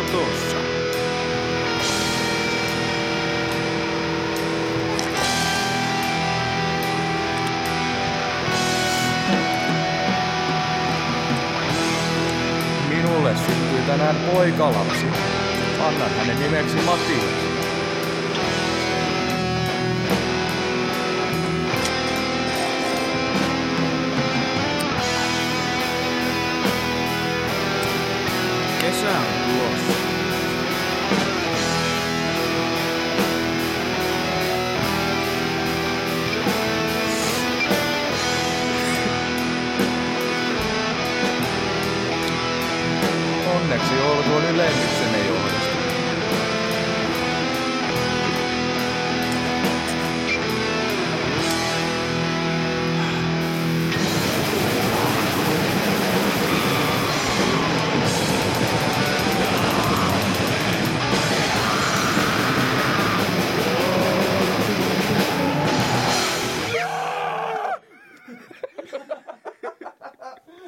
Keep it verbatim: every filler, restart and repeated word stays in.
Lontoossa. Minulle syntyi tänään poikalapsi. Annan hänen nimeksi Matias. Kesä on tulossa. Onneksi olkoon ylemmys.